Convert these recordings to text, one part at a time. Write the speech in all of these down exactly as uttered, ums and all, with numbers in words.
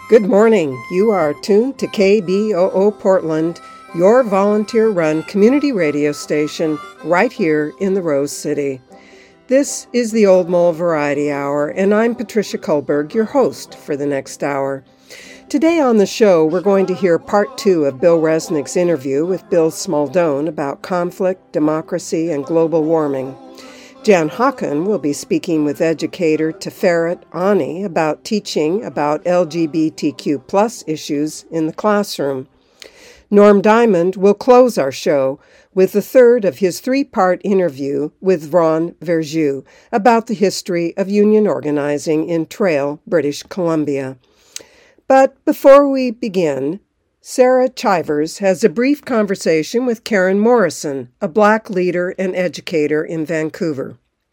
Good morning. You are tuned to K B O O Portland, your volunteer-run community radio station right here in the Rose City. This is the Old Mole Variety Hour, and I'm Patricia Kullberg, your host for the next hour. Today on the show, we're going to hear part two of Bill Resnick's interview with Bill Smaldone about conflict, democracy, and global warming. Jan Hawken will be speaking with educator Teferet Ani about teaching about L G B T Q plus issues in the classroom. Norm Diamond will close our show with the third of his three-part interview with Ron Verjeux about the history of union organizing in Trail, British Columbia. But before we begin, Sarah Chivers has a brief conversation with Karen Morrison, a Black leader and educator in Vancouver.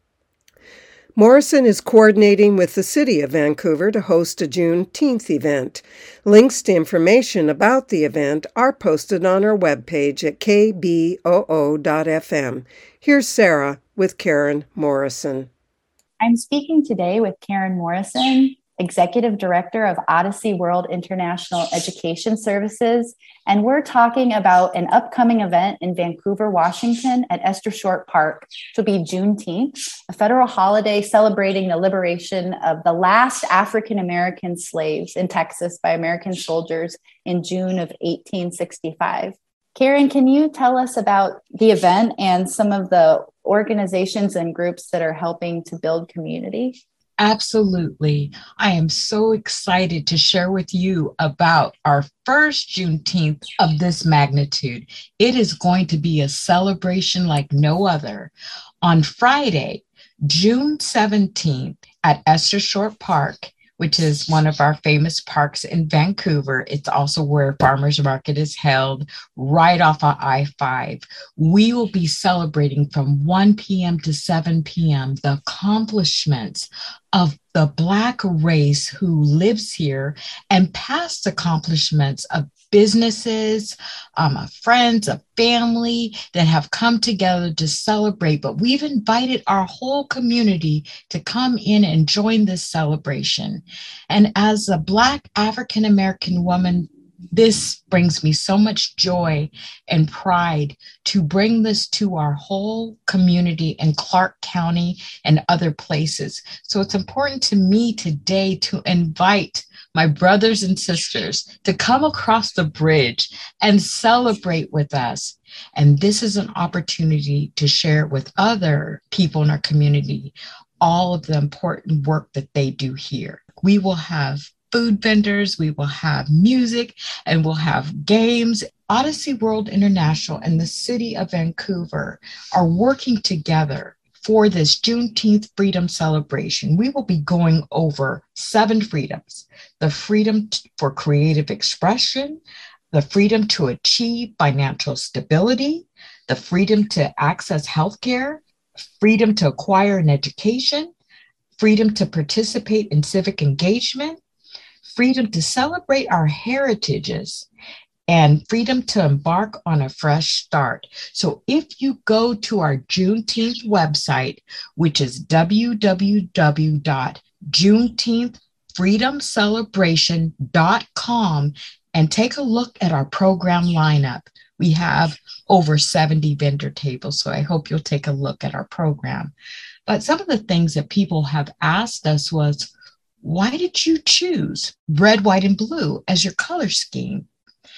Morrison is coordinating with the City of Vancouver to host a Juneteenth event. Links to information about the event are posted on our webpage at k b o o dot f m. Here's Sarah with Karen Morrison. I'm speaking today with Karen Morrison, Executive Director of Odyssey World International Education Services, and we're talking about an upcoming event in Vancouver, Washington at Esther Short Park, which will be Juneteenth, a federal holiday celebrating the liberation of the last African-American slaves in Texas by American soldiers in June of eighteen sixty-five. Karen, can you tell us about the event and some of the organizations and groups that are helping to build community? Absolutely. I am so excited to share with you about our first Juneteenth of this magnitude. It is going to be a celebration like no other. On Friday, June seventeenth at Esther Short Park, which is one of our famous parks in Vancouver. It's also where Farmers Market is held, right off of I five. We will be celebrating from one p.m. to seven p.m. the accomplishments of the Black race who lives here and past accomplishments of businesses, um, of friends, of family that have come together to celebrate. But we've invited our whole community to come in and join this celebration. And as a Black African-American woman, this brings me so much joy and pride to bring this to our whole community in Clark County and other places. So it's important to me today to invite my brothers and sisters to come across the bridge and celebrate with us. And this is an opportunity to share with other people in our community all of the important work that they do here. We will have food vendors, we will have music, and we'll have games. Odyssey World International and the City of Vancouver are working together for this Juneteenth freedom celebration. We will be going over seven freedoms: the freedom for creative expression, the freedom to achieve financial stability, the freedom to access healthcare, freedom to acquire an education, freedom to participate in civic engagement, freedom to celebrate our heritages, and freedom to embark on a fresh start. So if you go to our Juneteenth website, which is w w w dot juneteenth freedom celebration dot com, and take a look at our program lineup, we have over seventy vendor tables. So I hope you'll take a look at our program. But some of the things that people have asked us was, why did you choose red, white, and blue as your color scheme?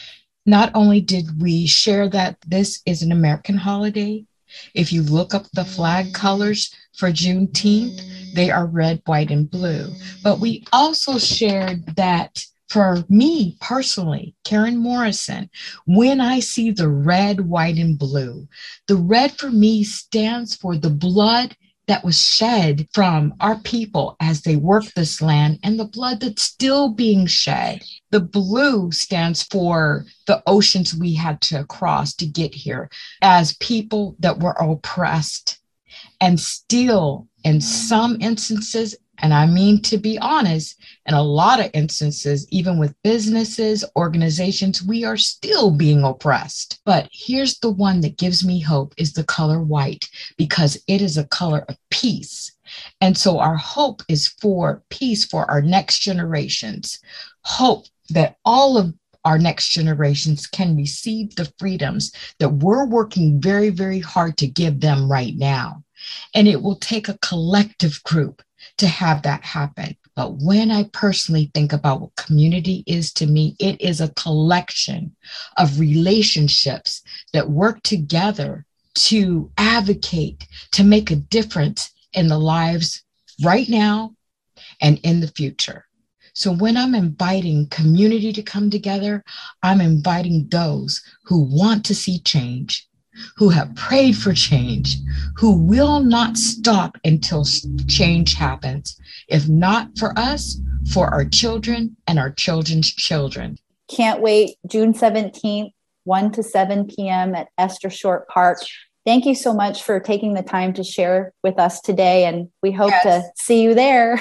Not only did we share that this is an American holiday, if you look up the flag colors for Juneteenth, they are red, white, and blue. But we also shared that for me personally, Karen Morrison, when I see the red, white, and blue, the red for me stands for the blood that was shed from our people as they worked this land and the blood that's still being shed. The blue stands for the oceans we had to cross to get here as people that were oppressed and still in some instances, and I mean to be honest, in a lot of instances, even with businesses, organizations, we are still being oppressed. But here's the one that gives me hope is the color white, because it is a color of peace. And so our hope is for peace for our next generations. Hope that all of our next generations can receive the freedoms that we're working very, very hard to give them right now. And it will take a collective group to have that happen. But when I personally think about what community is to me, it is a collection of relationships that work together to advocate, to make a difference in the lives right now and in the future. So when I'm inviting community to come together, I'm inviting those who want to see change, who have prayed for change, who will not stop until change happens. If not for us, for our children and our children's children. Can't wait. June seventeenth, one to seven p.m. at Esther Short Park. Thank you so much for taking the time to share with us today, and we hope yes. to see you there.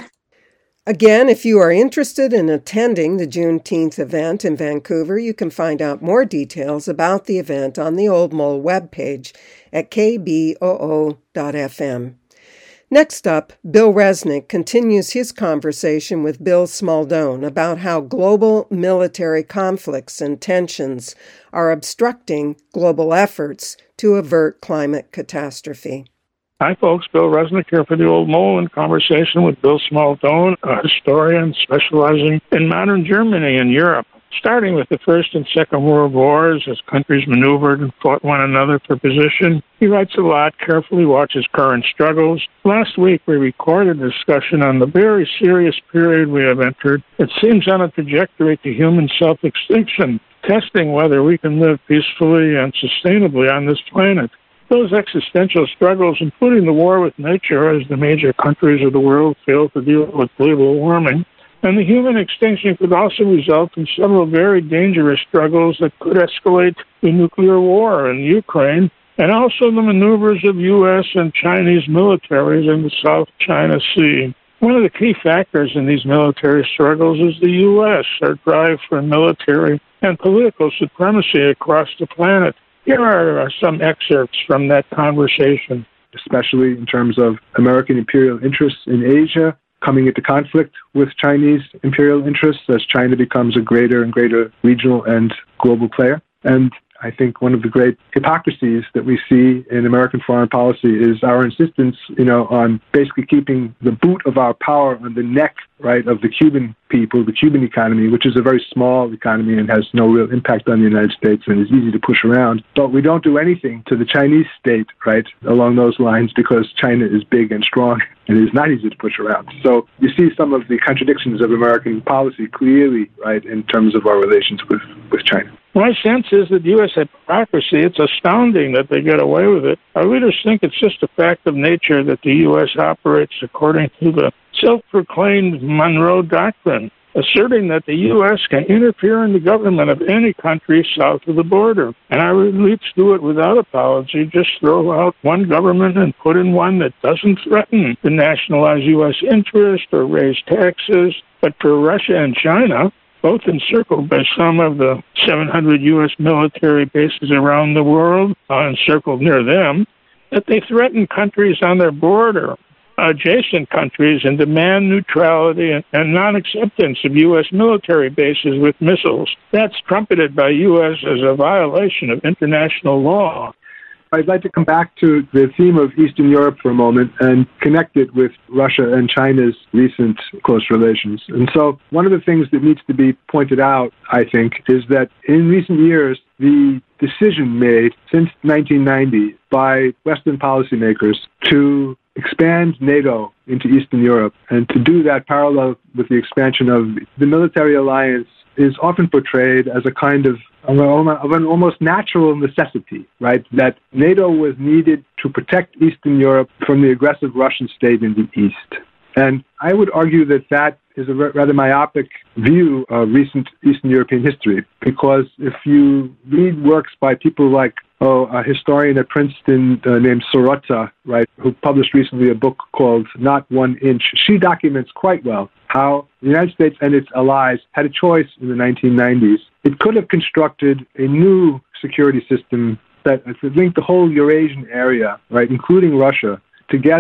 Again, if you are interested in attending the Juneteenth event in Vancouver, you can find out more details about the event on the Old Mole webpage at k b o o dot f m. Next up, Bill Resnick continues his conversation with Bill Smaldone about how global military conflicts and tensions are obstructing global efforts to avert climate catastrophe. Hi, folks. Bill Resnick here for the Old Mole in conversation with Bill Smaldone, a historian specializing in modern Germany and Europe. Starting with the First and Second World Wars, as countries maneuvered and fought one another for position, he writes a lot, carefully watches current struggles. Last week, we recorded a discussion on the very serious period we have entered. It seems on a trajectory to human self-extinction, testing whether we can live peacefully and sustainably on this planet. Those existential struggles, including the war with nature as the major countries of the world fail to deal with global warming, and the human extinction could also result in several very dangerous struggles that could escalate to nuclear war in Ukraine, and also the maneuvers of U S and Chinese militaries in the South China Sea. One of the key factors in these military struggles is the U S, our drive for military and political supremacy across the planet. Here are some excerpts from that conversation. Especially in terms of American imperial interests in Asia coming into conflict with Chinese imperial interests as China becomes a greater and greater regional and global player. And I think one of the great hypocrisies that we see in American foreign policy is our insistence, you know, on basically keeping the boot of our power on the neck, right, of the Cuban people, the Cuban economy, which is a very small economy and has no real impact on the United States and is easy to push around. But we don't do anything to the Chinese state, right, along those lines because China is big and strong and it is not easy to push around. So you see some of the contradictions of American policy clearly, right, in terms of our relations with, with China. My sense is that U S hypocrisy, it's astounding that they get away with it. Our leaders think it's just a fact of nature that the U S operates according to the self-proclaimed Monroe Doctrine, asserting that the U S can interfere in the government of any country south of the border. And our elites do it without apology, just throw out one government and put in one that doesn't threaten to nationalize U S interest or raise taxes. But for Russia and China, both encircled by some of the seven hundred U S military bases around the world, uh, encircled near them, that they threaten countries on their border, adjacent countries, and demand neutrality and, and non-acceptance of U S military bases with missiles. That's trumpeted by U S as a violation of international law. I'd like to come back to the theme of Eastern Europe for a moment and connect it with Russia and China's recent close relations. And so one of the things that needs to be pointed out, I think, is that in recent years, the decision made since nineteen ninety by Western policymakers to expand NATO into Eastern Europe and to do that parallel with the expansion of the military alliance is often portrayed as a kind of of an almost natural necessity, right? That NATO was needed to protect Eastern Europe from the aggressive Russian state in the East. And I would argue that that is a rather myopic view of recent Eastern European history, because if you read works by people like oh, a historian at Princeton uh, named Sirota, right, who published recently a book called Not One Inch, she documents quite well how the United States and its allies had a choice in the nineteen nineties. It could have constructed a new security system that would link the whole Eurasian area, right, including Russia, together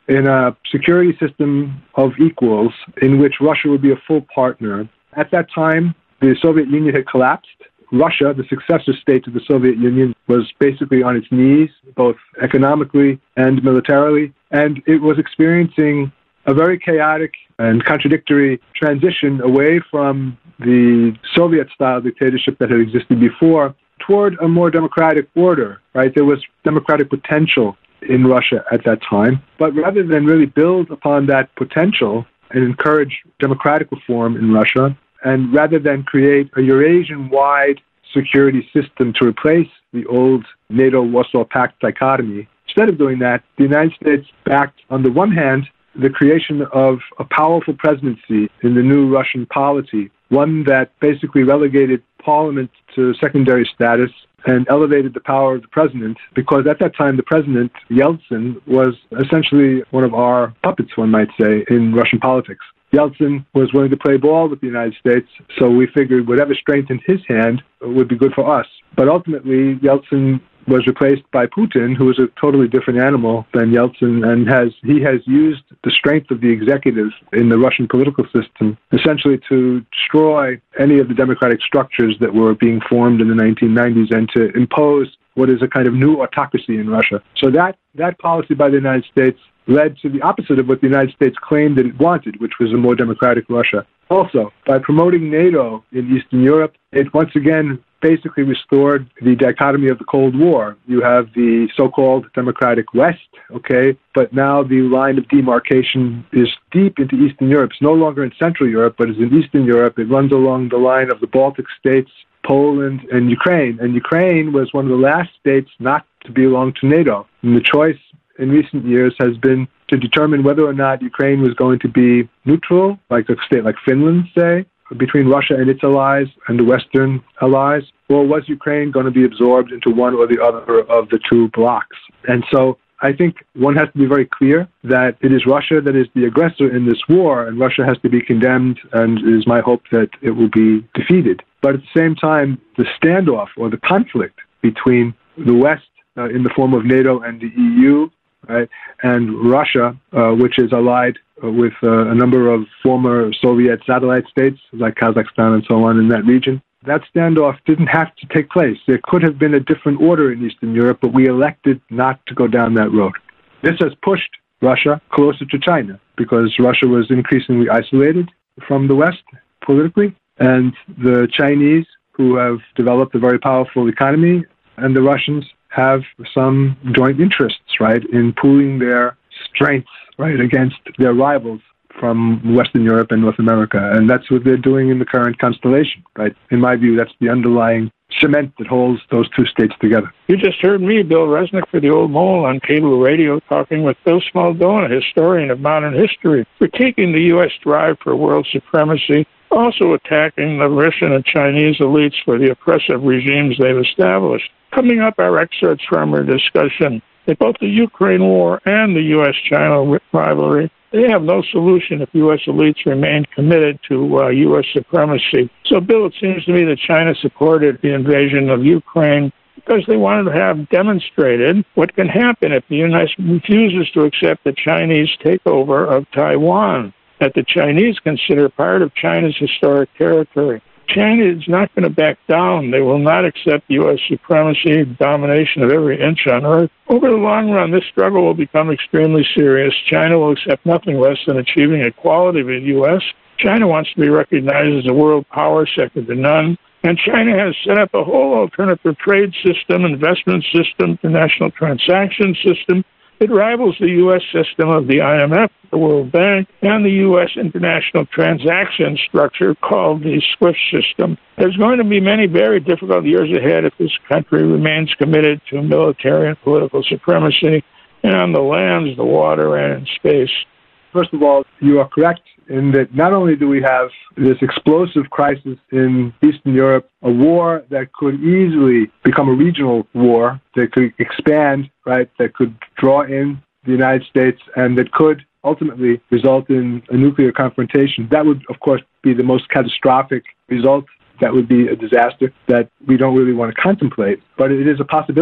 in a security system of equals in which Russia would be a full partner. At that time, the Soviet Union had collapsed. Russia, the successor state to the Soviet Union, was basically on its knees, both economically and militarily, and it was experiencing a very chaotic and contradictory transition away from the Soviet-style dictatorship that had existed before toward a more democratic order, right? There was democratic potential in Russia at that time, but rather than really build upon that potential and encourage democratic reform in Russia, and rather than create a Eurasian-wide security system to replace the old NATO-Warsaw Pact dichotomy, instead of doing that, the United States backed, on the one hand, the creation of a powerful presidency in the new Russian polity, one that basically relegated parliament to secondary status and elevated the power of the president, because at that time the president, Yeltsin, was essentially one of our puppets, one might say, in Russian politics. Yeltsin was willing to play ball with the United States, so we figured whatever strength in his hand would be good for us. But ultimately, Yeltsin was replaced by Putin, who is a totally different animal than Yeltsin, and has he has used the strength of the executive in the Russian political system essentially to destroy any of the democratic structures that were being formed in the nineteen nineties and to impose what is a kind of new autocracy in Russia. So that, that policy by the United States led to the opposite of what the United States claimed that it wanted, which was a more democratic Russia. Also, by promoting NATO in Eastern Europe, it once again basically restored the dichotomy of the Cold War. You have the so-called democratic West, okay, but now the line of demarcation is deep into Eastern Europe. It's no longer in Central Europe, but it's in Eastern Europe. It runs along the line of the Baltic states, Poland, and Ukraine. And Ukraine was one of the last states not to belong to NATO. And the choice in recent years has been to determine whether or not Ukraine was going to be neutral, like a state like Finland, say, between Russia and its allies and the Western allies, or was Ukraine going to be absorbed into one or the other of the two blocs? And so I think one has to be very clear that it is Russia that is the aggressor in this war, and Russia has to be condemned, and it is my hope that it will be defeated. But at the same time, the standoff or the conflict between the West uh, in the form of NATO and the E U, right, and Russia, uh, which is allied uh, with uh, a number of former Soviet satellite states like Kazakhstan and so on in that region, that standoff didn't have to take place. There could have been a different order in Eastern Europe, but we elected not to go down that road. This has pushed Russia closer to China because Russia was increasingly isolated from the West politically, and the Chinese, who have developed a very powerful economy, and the Russians have some joint interests, right, in pooling their strengths, right, against their rivals from Western Europe and North America. And that's what they're doing in the current constellation, right? In my view, that's the underlying cement that holds those two states together. You just heard me, Bill Resnick, for the Old Mole on cable radio, talking with Bill Smaldone, a historian of modern history, critiquing the U S drive for world supremacy, also attacking the Russian and Chinese elites for the oppressive regimes they've established. Coming up, our excerpts from our discussion that both the Ukraine war and the U S China rivalry, they have no solution if U S elites remain committed to uh, U S supremacy. So, Bill, it seems to me that China supported the invasion of Ukraine because they wanted to have demonstrated what can happen if the United States refuses to accept the Chinese takeover of Taiwan, that the Chinese consider part of China's historic territory. China is not going to back down. They will not accept U S supremacy, domination of every inch on Earth. Over the long run, this struggle will become extremely serious. China will accept nothing less than achieving equality with the U S. China wants to be recognized as a world power second to none. And China has set up a whole alternative trade system, investment system, international transaction system. It rivals the U S system of the I M F, the World Bank, and the U S international transaction structure called the SWIFT system. There's going to be many very difficult years ahead if this country remains committed to military and political supremacy and on the lands, the water, and in space. First of all, you are correct in that not only do we have this explosive crisis in Eastern Europe, a war that could easily become a regional war, that could expand, right, that could draw in the United States, and that could ultimately result in a nuclear confrontation. That would, of course, be the most catastrophic result. That would be a disaster that we don't really want to contemplate, but it is a possibility.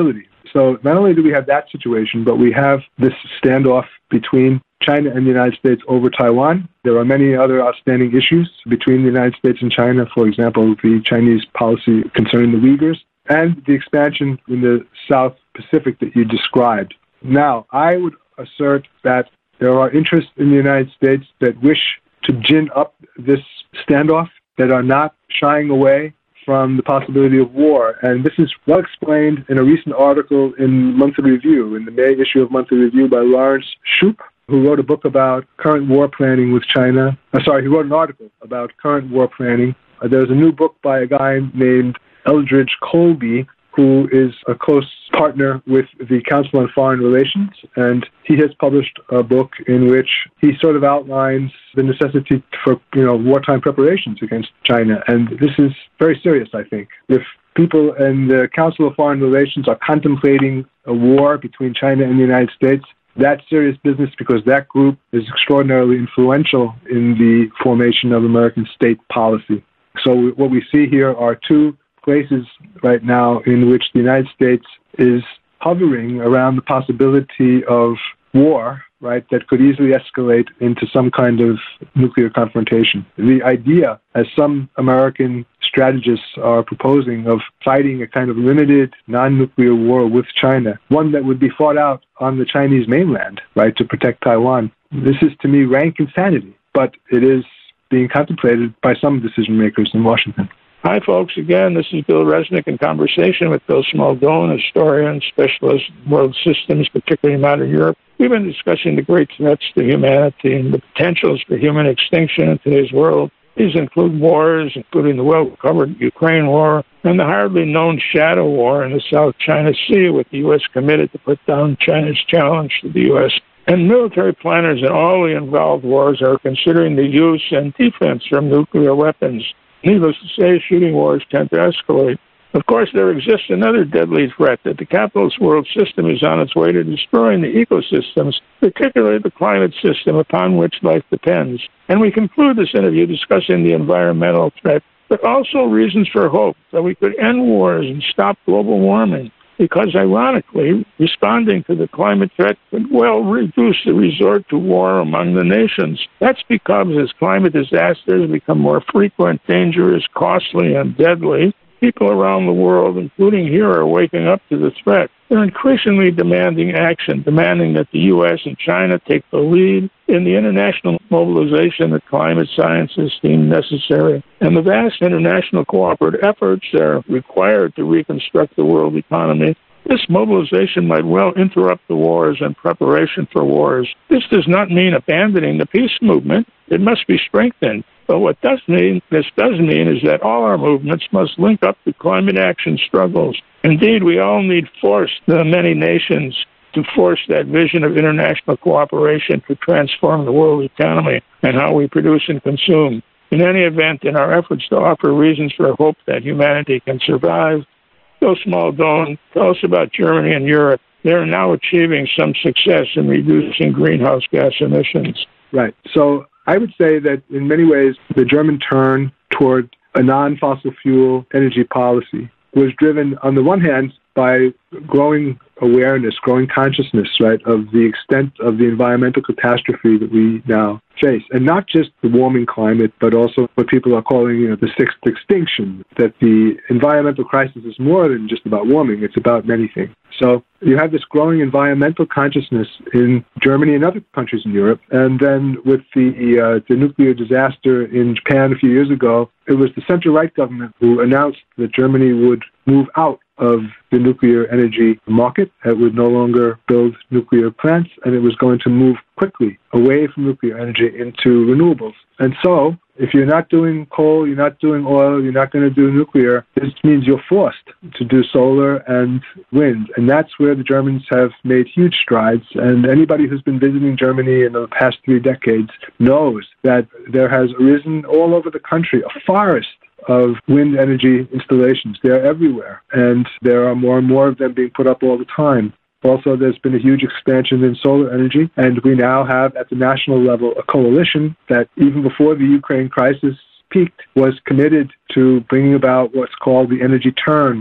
So not only do we have that situation, but we have this standoff between China and the United States over Taiwan. There are many other outstanding issues between the United States and China, for example, the Chinese policy concerning the Uyghurs and the expansion in the South Pacific that you described. Now, I would assert that there are interests in the United States that wish to gin up this standoff, that are not shying away from the possibility of war. And this is well explained in a recent article in Monthly Review, in the May issue of Monthly Review by Lawrence Shoup, who wrote a book about current war planning with China. Uh, sorry, he wrote an article about current war planning. Uh, there's a new book by a guy named Eldridge Colby, who is a close partner with the Council on Foreign Relations, and he has published a book in which he sort of outlines the necessity for, you know, wartime preparations against China. And this is very serious, I think. If people in the Council of Foreign Relations are contemplating a war between China and the United States, that's serious business, because that group is extraordinarily influential in the formation of American state policy. So what we see here are two places right now in which the United States is hovering around the possibility of war, right, that could easily escalate into some kind of nuclear confrontation. The idea, as some American strategists are proposing, of fighting a kind of limited non-nuclear war with China, one that would be fought out on the Chinese mainland, right, to protect Taiwan. This is, to me, rank insanity, but it is being contemplated by some decision makers in Washington. Hi, folks. Again, this is Bill Resnick in conversation with Bill Smaldone, historian, specialist in world systems, particularly in modern Europe. We've been discussing the great threats to humanity and the potentials for human extinction in today's world. These include wars, including the well-covered Ukraine war and the hardly known shadow war in the South China Sea, with the U S committed to put down China's challenge to the U S. And military planners in all the involved wars are considering the use and defense from nuclear weapons. Needless to say, shooting wars tend to escalate. Of course, there exists another deadly threat, that the capitalist world system is on its way to destroying the ecosystems, particularly the climate system upon which life depends. And we conclude this interview discussing the environmental threat, but also reasons for hope that we could end wars and stop global warming. Because, ironically, responding to the climate threat could well reduce the resort to war among the nations. That's because as climate disasters become more frequent, dangerous, costly, and deadly, people around the world, including here, are waking up to the threat. They're increasingly demanding action, demanding that the U S and China take the lead in the international mobilization that climate scientists deem necessary. And the vast international cooperative efforts that are required to reconstruct the world economy, this mobilization might well interrupt the wars and preparation for wars. This does not mean abandoning the peace movement. It must be strengthened. But what does mean, this does mean is that all our movements must link up to climate action struggles. Indeed, we all need force, the many nations, to force that vision of international cooperation to transform the world economy and how we produce and consume. In any event, in our efforts to offer reasons for hope that humanity can survive, Bill Smaldone, tell us about Germany and Europe. They're now achieving some success in reducing greenhouse gas emissions. Right. So I would say that in many ways, the German turn toward a non-fossil fuel energy policy was driven, on the one hand, by growing awareness, growing consciousness, right, of the extent of the environmental catastrophe that we now face. And not just the warming climate, but also what people are calling, you know, the sixth extinction, that the environmental crisis is more than just about warming, it's about many things. So you have this growing environmental consciousness in Germany and other countries in Europe. And then with the, uh, the nuclear disaster in Japan a few years ago, it was the center-right government who announced that Germany would move out of the nuclear energy market. It would no longer build nuclear plants, and it was going to move quickly away from nuclear energy into renewables. And so, if you're not doing coal, you're not doing oil, you're not going to do nuclear, this means you're forced to do solar and wind. And that's where the Germans have made huge strides. And anybody who's been visiting Germany in the past three decades knows that there has arisen all over the country a forest of wind energy installations. They're everywhere, and there are more and more of them being put up all the time. Also, there's been a huge expansion in solar energy, and we now have, at the national level, a coalition that, even before the Ukraine crisis peaked, was committed to bringing about what's called the energy turn,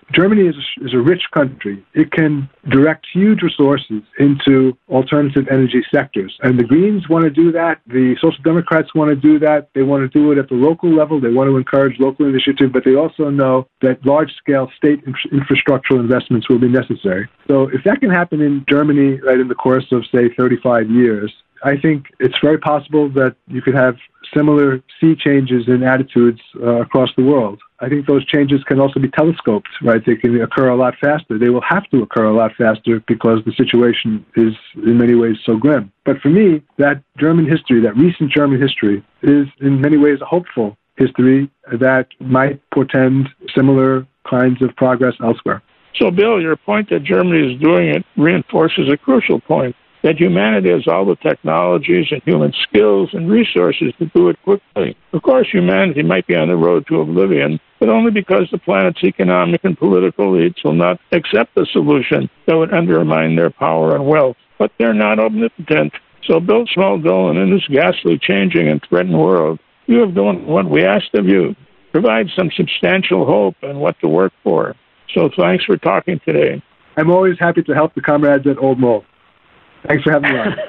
Germany is a, is a rich country. It can direct huge resources into alternative energy sectors. And the Greens want to do that. The Social Democrats want to do that. They want to do it at the local level. They want to encourage local initiative, but they also know that large-scale state infra- infrastructural investments will be necessary. So if that can happen in Germany, right, in the course of, say, thirty-five years, I think it's very possible that you could have similar sea changes in attitudes uh, across the world. I think those changes can also be telescoped, right? They can occur a lot faster. They will have to occur a lot faster because the situation is in many ways so grim. But for me, that German history, that recent German history, is in many ways a hopeful history that might portend similar kinds of progress elsewhere. So, Bill, your point that Germany is doing it reinforces a crucial point, that humanity has all the technologies and human skills and resources to do it quickly. Of course, humanity might be on the road to oblivion, but only because the planet's economic and political elites will not accept a solution that would undermine their power and wealth. But they're not omnipotent. So, Bill Smaldone, in this ghastly, changing, and threatened world, you have done what we asked of you. Provide some substantial hope and what to work for. So thanks for talking today. I'm always happy to help the comrades at Old Mole. Thanks for having me on.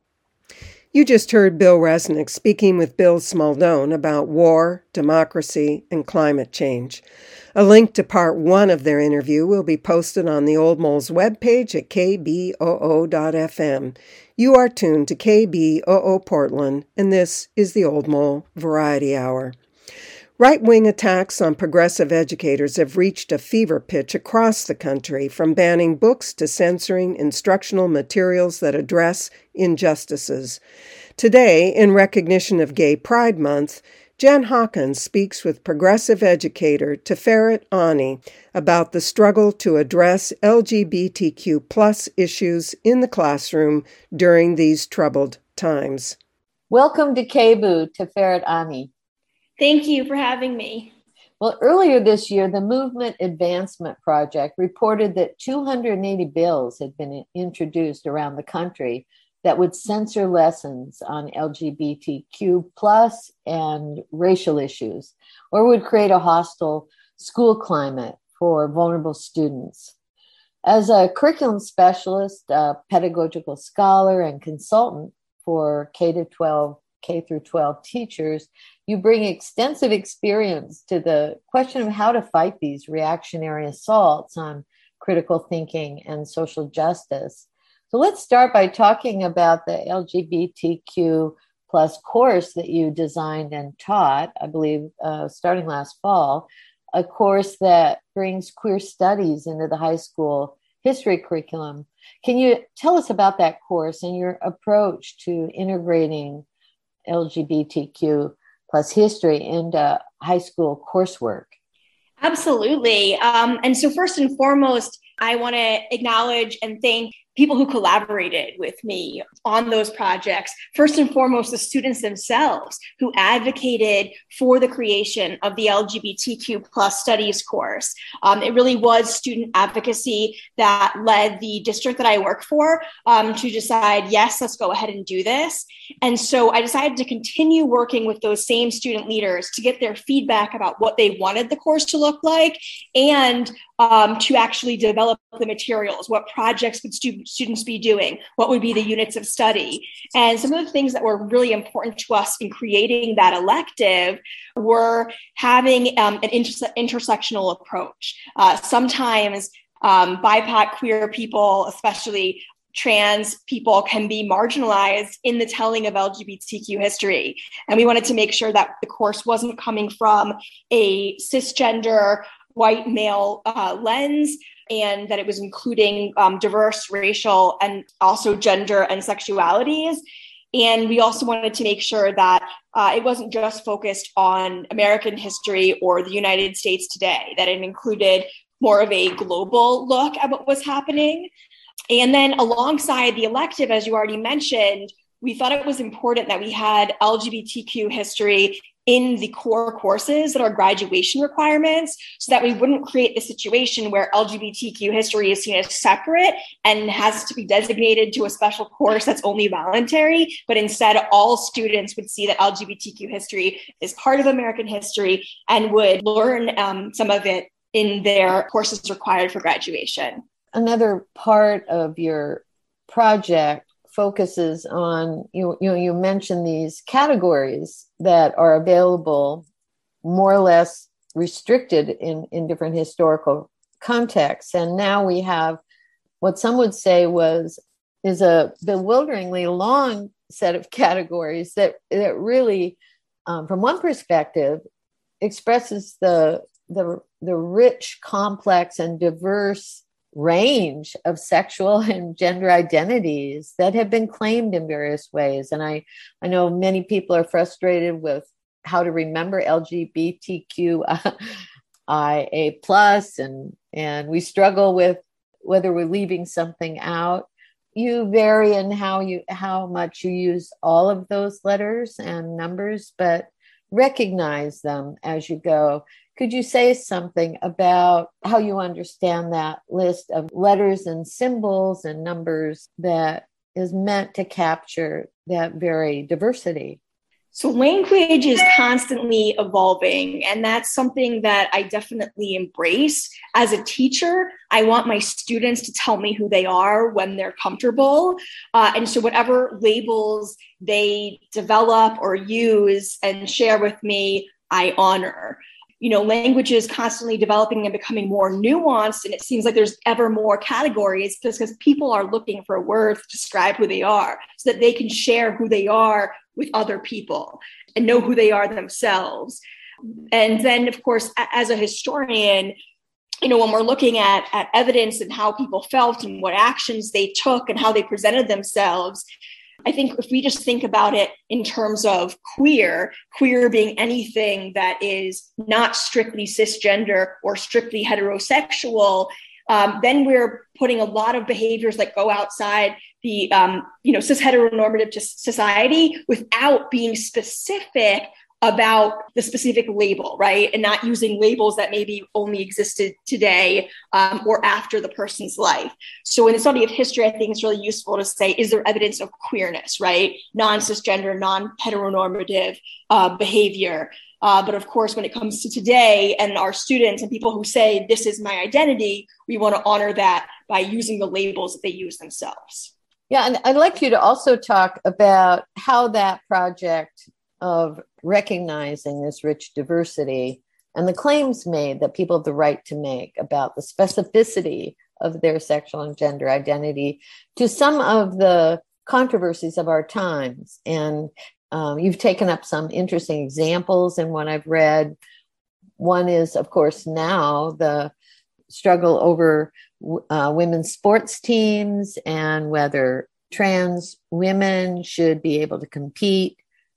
You just heard Bill Resnick speaking with Bill Smaldone about war, democracy, and climate change. A link to part one of their interview will be posted on the Old Mole's webpage at k b o o dot f m. You are tuned to K B O O Portland, and this is the Old Mole Variety Hour. Right-wing attacks on progressive educators have reached a fever pitch across the country, from banning books to censoring instructional materials that address injustices. Today, in recognition of Gay Pride Month, Jen Hawkins speaks with progressive educator Tiferet Ani about the struggle to address L G B T Q plus issues in the classroom during these troubled times. Welcome to K B O O, Tiferet Ani. Thank you for having me. Well, earlier this year, the Movement Advancement Project reported that two hundred eighty bills had been introduced around the country that would censor lessons on L G B T Q plus and racial issues, or would create a hostile school climate for vulnerable students. As a curriculum specialist, a pedagogical scholar, and consultant for K to twelve, K through twelve teachers, you bring extensive experience to the question of how to fight these reactionary assaults on critical thinking and social justice. So let's start by talking about the L G B T Q plus course that you designed and taught, I believe, uh, starting last fall, a course that brings queer studies into the high school history curriculum. Can you tell us about that course and your approach to integrating L G B T Q plus history into high school coursework? Absolutely. Um, and so first and foremost, I want to acknowledge and thank people who collaborated with me on those projects. First and foremost, the students themselves who advocated for the creation of the L G B T Q plus studies course. Um, it really was student advocacy that led the district that I work for um, to decide, yes, let's go ahead and do this. And so I decided to continue working with those same student leaders to get their feedback about what they wanted the course to look like, and um, to actually develop the materials. What projects would stu- students be doing? What would be the units of study? And some of the things that were really important to us in creating that elective were having um, an inter- intersectional approach. Uh, sometimes um, B I P O C queer people, especially trans people, can be marginalized in the telling of L G B T Q history. And we wanted to make sure that the course wasn't coming from a cisgender white male uh, lens, and that it was including um, diverse racial and also gender and sexualities. And we also wanted to make sure that uh, it wasn't just focused on American history or the United States today, that it included more of a global look at what was happening. And then alongside the elective, as you already mentioned, we thought it was important that we had L G B T Q history in the core courses that are graduation requirements, so that we wouldn't create the situation where L G B T Q history is seen as separate and has to be designated to a special course that's only voluntary, but instead all students would see that L G B T Q history is part of American history and would learn um, some of it in their courses required for graduation. Another part of your project focuses on, you, you know, you mentioned these categories that are available more or less restricted in, in different historical contexts. And now we have what some would say was is a bewilderingly long set of categories that, that really, um, from one perspective, expresses the, the, the rich, complex, and diverse range of sexual and gender identities that have been claimed in various ways. And I, I know many people are frustrated with how to remember L G B T Q I A plus, and, and we struggle with whether we're leaving something out. You vary in how you how much you use all of those letters and numbers, but recognize them as you go. Could you say something about how you understand that list of letters and symbols and numbers that is meant to capture that very diversity? So language is constantly evolving, and that's something that I definitely embrace. As a teacher, I want my students to tell me who they are when they're comfortable. Uh, and so whatever labels they develop or use and share with me, I honor. You know, language is constantly developing and becoming more nuanced, and it seems like there's ever more categories just because people are looking for words to describe who they are so that they can share who they are with other people and know who they are themselves. And then, of course, as a historian, you know, when we're looking at, at evidence and how people felt and what actions they took and how they presented themselves, I think if we just think about it in terms of queer, queer being anything that is not strictly cisgender or strictly heterosexual, um, then we're putting a lot of behaviors that go outside the, um, you know, cis heteronormative society without being specific about the specific label, right? And not using labels that maybe only existed today um, or after the person's life. So in the study of history, I think it's really useful to say, is there evidence of queerness, right? Non-cisgender, non-heteronormative uh, behavior. Uh, but of course, when it comes to today and our students and people who say, this is my identity, we want to honor that by using the labels that they use themselves. Yeah, and I'd like you to also talk about how that project of recognizing this rich diversity and the claims made that people have the right to make about the specificity of their sexual and gender identity to some of the controversies of our times. And um, you've taken up some interesting examples in what I've read. One is, of course, now the struggle over uh, women's sports teams and whether trans women should be able to compete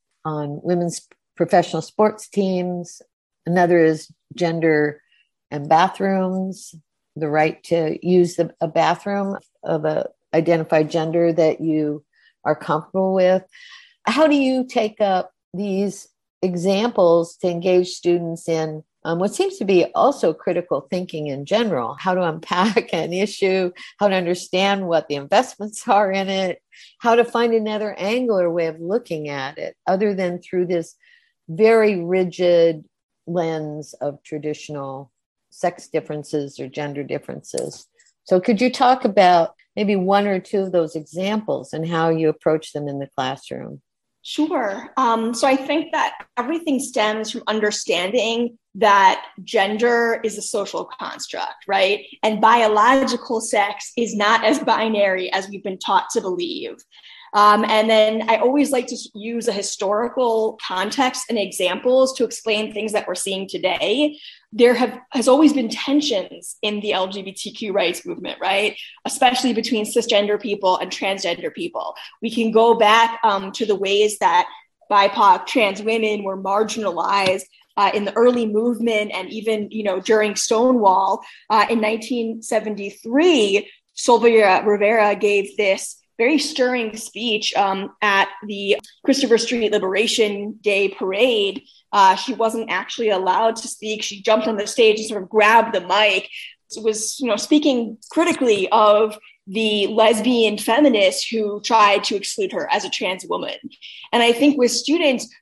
on women's professional sports teams. Another is gender and bathrooms, the right to use the, a bathroom of a identified gender that you are comfortable with. How do you take up these examples to engage students in um, what seems to be also critical thinking in general, how to unpack an issue, how to understand what the investments are in it, how to find another angle or way of looking at it other than through this very rigid lens of traditional sex differences or gender differences. So could you talk about maybe one or two of those examples and how you approach them in the classroom? Sure. Um, so I think that everything stems from understanding that gender is a social construct, right? And biological sex is not as binary as we've been taught to believe. Um, and then I always like to use a historical context and examples to explain things that we're seeing today. There have has always been tensions in the L G B T Q rights movement, right? Especially between cisgender people and transgender people. We can go back um, to the ways that B I P O C trans women were marginalized uh, in the early movement and even, you know, during Stonewall. Uh, in nineteen seventy-three, Sylvia Rivera gave this very stirring speech um, at the Christopher Street Liberation Day parade. Uh, she wasn't actually allowed to speak. She jumped on the stage and sort of grabbed the mic. It was, you know, speaking critically of the lesbian feminists who tried to exclude her as a trans woman. And I think with students,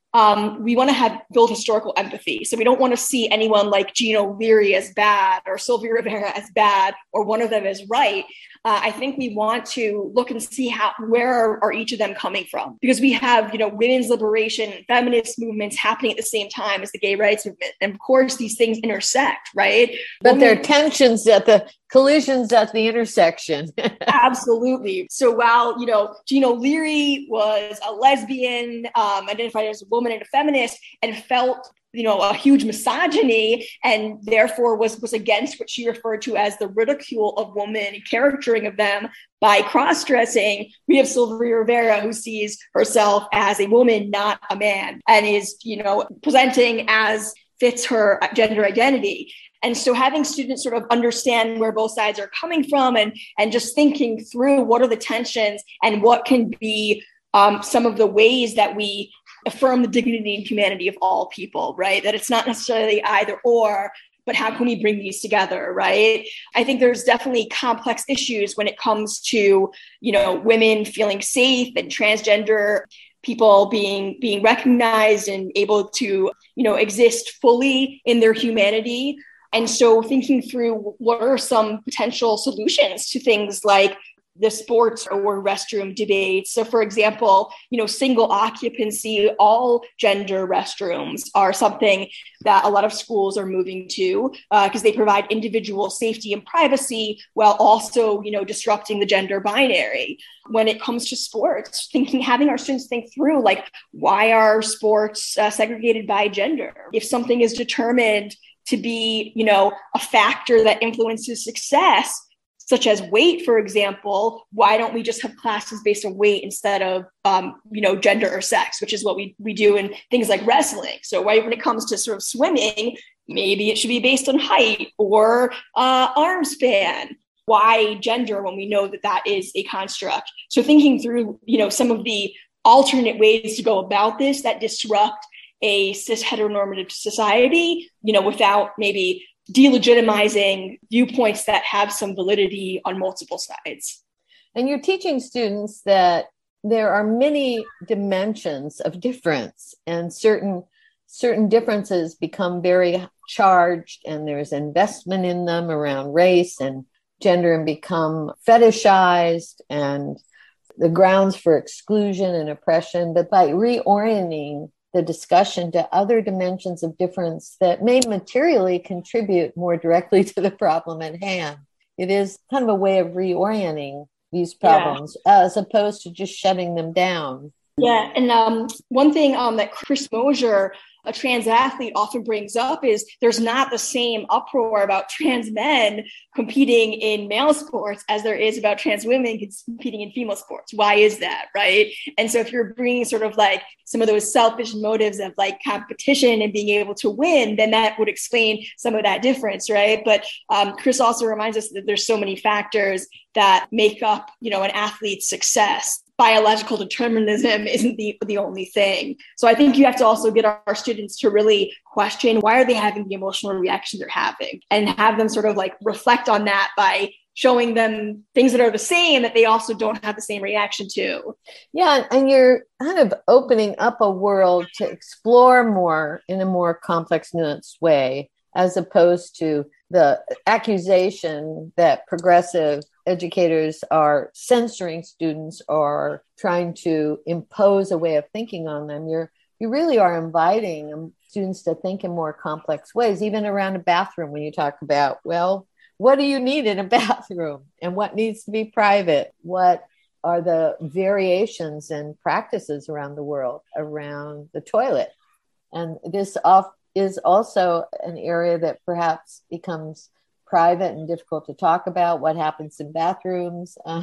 um, we want to have build historical empathy. So we don't want to see anyone like Jean O'Leary as bad or Sylvia Rivera as bad or one of them as right. Uh, I think we want to look and see how where are, are each of them coming from, because we have, you know, women's liberation and feminist movements happening at the same time as the gay rights movement. And of course, these things intersect, right? But Women- there are tensions at the collisions at the intersection. Absolutely. So while, you know, Jean O'Leary was a lesbian, um, identified as a woman and a feminist, and felt, you know, a huge misogyny, and therefore was was against what she referred to as the ridicule of women and caricaturing of them by cross-dressing, we have Sylvia Rivera, who sees herself as a woman, not a man, and is, you know, presenting as fits her gender identity. And so having students sort of understand where both sides are coming from, and, and just thinking through what are the tensions and what can be um, some of the ways that we affirm the dignity and humanity of all people, right? That it's not necessarily either or, but how can we bring these together, right? I think there's definitely complex issues when it comes to, you know, women feeling safe and transgender people being being recognized and able to, you know, exist fully in their humanity. And so thinking through what are some potential solutions to things like the sports or restroom debate. So for example, you know, single occupancy, all gender restrooms are something that a lot of schools are moving to because uh, they provide individual safety and privacy while also, you know, disrupting the gender binary. When it comes to sports, thinking, having our students think through, like, why are sports uh, segregated by gender? If something is determined to be, you know, a factor that influences success, such as weight, for example, why don't we just have classes based on weight instead of, um, you know, gender or sex, which is what we, we do in things like wrestling. So why, when it comes to sort of swimming, maybe it should be based on height or uh, arm span. Why gender when we know that that is a construct? So thinking through, you know, some of the alternate ways to go about this that disrupt a cis heteronormative society, you know, without maybe delegitimizing viewpoints that have some validity on multiple sides. And you're teaching students that there are many dimensions of difference, and certain certain differences become very charged, and there's investment in them around race and gender, and become fetishized, and the grounds for exclusion and oppression. But by reorienting the discussion to other dimensions of difference that may materially contribute more directly to the problem at hand, it is kind of a way of reorienting these problems, yeah, as opposed to just shutting them down. Yeah, and um, one thing um, that Chris Mosier, a trans athlete, often brings up is there's not the same uproar about trans men competing in male sports as there is about trans women competing in female sports. Why is that, right? And so if you're bringing sort of like some of those selfish motives of like competition and being able to win, then that would explain some of that difference, right? But um, Chris also reminds us that there's so many factors that make up, you know, an athlete's success. Biological determinism isn't the, the only thing. So I think you have to also get our, our students to really question, why are they having the emotional reaction they're having, and have them sort of like reflect on that by showing them things that are the same that they also don't have the same reaction to. Yeah, and you're kind of opening up a world to explore more in a more complex, nuanced way, as opposed to the accusation that progressive educators are censoring students or trying to impose a way of thinking on them. You're, you really are inviting students to think in more complex ways, even around a bathroom, when you talk about, well, what do you need in a bathroom, and what needs to be private? What are the variations and practices around the world around the toilet? And this off is also an area that perhaps becomes private and difficult to talk about. What happens in bathrooms, uh,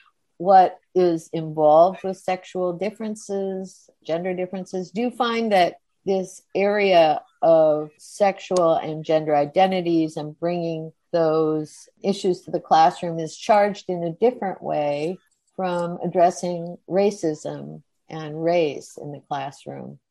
what is involved with sexual differences, gender differences. Do you find that this area of sexual and gender identities and bringing those issues to the classroom is charged in a different way from addressing racism and race in the classroom?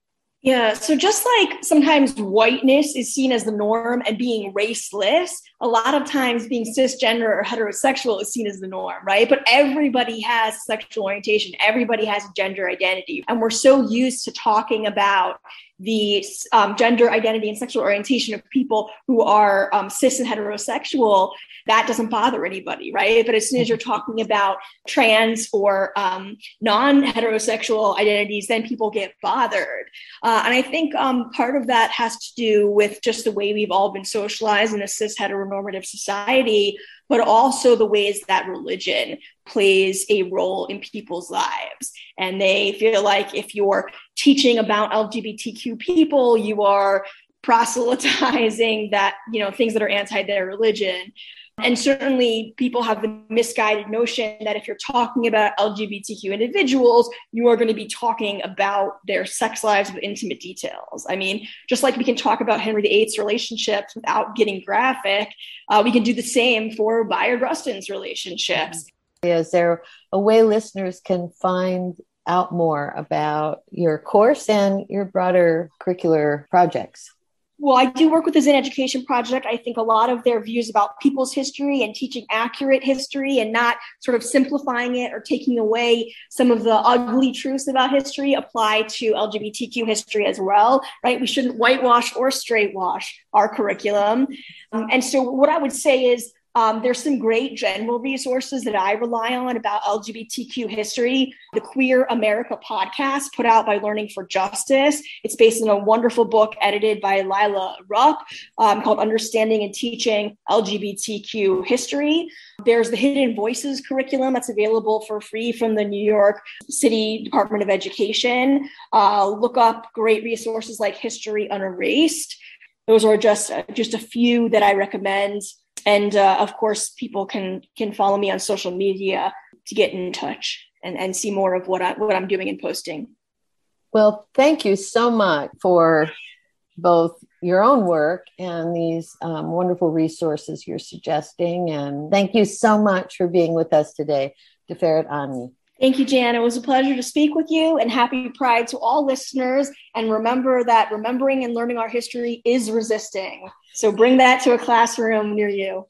Yeah, so just like sometimes whiteness is seen as the norm and being raceless, a lot of times being cisgender or heterosexual is seen as the norm, right? But everybody has sexual orientation, everybody has a gender identity. And we're so used to talking about the um, gender identity and sexual orientation of people who are um, cis and heterosexual, that doesn't bother anybody, right? But as soon as you're talking about trans or um, non-heterosexual identities, then people get bothered. Uh, and I think um, part of that has to do with just the way we've all been socialized in a cis heteronormative society, but also the ways that religion plays a role in people's lives. And they feel like if you're teaching about L G B T Q people, you are proselytizing that, you know, things that are anti their religion. And certainly people have the misguided notion that if you're talking about L G B T Q individuals, you are going to be talking about their sex lives with intimate details. I mean, just like we can talk about Henry the Eighth's relationships without getting graphic, uh, we can do the same for Bayard Rustin's relationships. Is there a way listeners can find out more about your course and your broader curricular projects? Well, I do work with the Zen Education Project. I think a lot of their views about people's history and teaching accurate history and not sort of simplifying it or taking away some of the ugly truths about history apply to L G B T Q history as well, right? We shouldn't whitewash or straightwash our curriculum. Um, and so what I would say is, Um, there's some great general resources that I rely on about L G B T Q history. The Queer America podcast put out by Learning for Justice. It's based on a wonderful book edited by Lila Rupp um, called Understanding and Teaching L G B T Q History. There's the Hidden Voices curriculum that's available for free from the New York City Department of Education. Uh, look up great resources like History Unerased. Those are just, uh, just a few that I recommend. And uh, of course, people can can follow me on social media to get in touch and, and see more of what, I, what I'm doing and posting. Well, thank you so much for both your own work and these um, wonderful resources you're suggesting. And thank you so much for being with us today, Tiferet Ani. Thank you, Jan. It was a pleasure to speak with you, and happy Pride to all listeners. And remember that remembering and learning our history is resisting. So bring that to a classroom near you.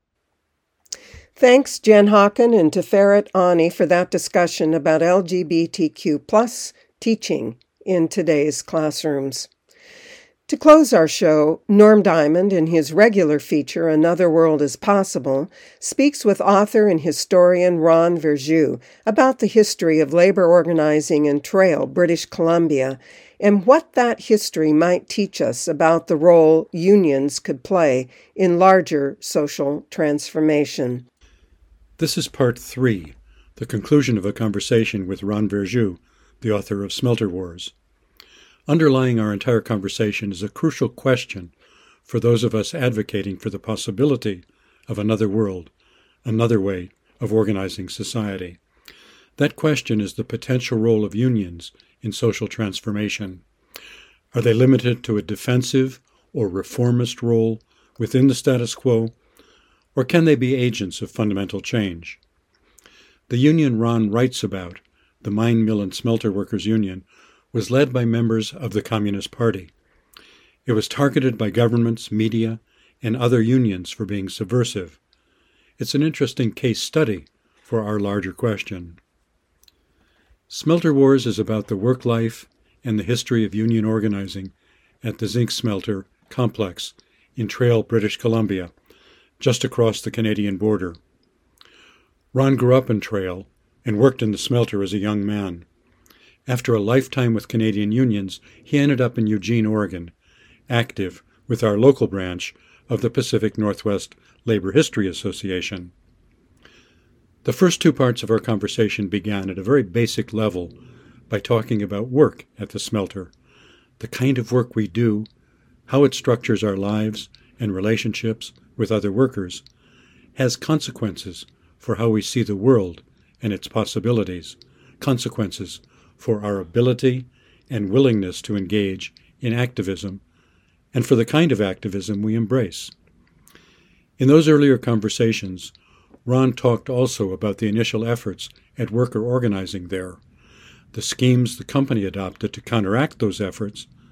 Thanks, Jen Hawken and Tiferet Ani, for that discussion about L G B T Q plus teaching in today's classrooms. To close our show, Norm Diamond, in his regular feature, Another World is Possible, speaks with author and historian Ron Verjeux about the history of labor organizing in Trail, British Columbia, and what that history might teach us about the role unions could play in larger social transformation. This is part three, the conclusion of a conversation with Ron Verjeux, the author of Smelter Wars. Underlying our entire conversation is a crucial question for those of us advocating for the possibility of another world, another way of organizing society. That question is the potential role of unions in social transformation. Are they limited to a defensive or reformist role within the status quo, or can they be agents of fundamental change? The union Ron writes about, the Mine, Mill, and Smelter Workers Union, was led by members of the Communist Party. It was targeted by governments, media, and other unions for being subversive. It's an interesting case study for our larger question. Smelter Wars is about the work life and the history of union organizing at the zinc smelter complex in Trail, British Columbia, just across the Canadian border. Ron grew up in Trail and worked in the smelter as a young man. After a lifetime with Canadian unions, he ended up in Eugene, Oregon, active with our local branch of the Pacific Northwest Labor History Association. The first two parts of our conversation began at a very basic level by talking about work at the smelter, the kind of work we do, how it structures our lives and relationships with other workers, has consequences for how we see the world and its possibilities, consequences for our ability and willingness to engage in activism, and for the kind of activism we embrace. In those earlier conversations, Ron talked also about the initial efforts at worker organizing there, the schemes the company adopted to counteract those efforts,